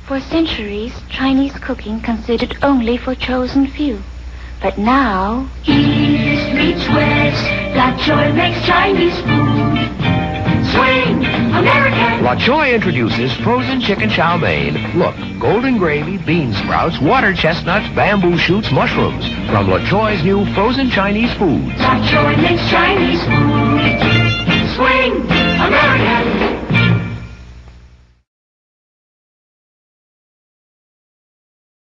For centuries, Chinese cooking considered only for chosen few. But now... East meets West, La Choy makes Chinese food. Swing, American! La Choy introduces frozen chicken chow mein. Look, golden gravy, bean sprouts, water chestnuts, bamboo shoots, mushrooms. From La Choy's new frozen Chinese foods. La Choy makes Chinese food.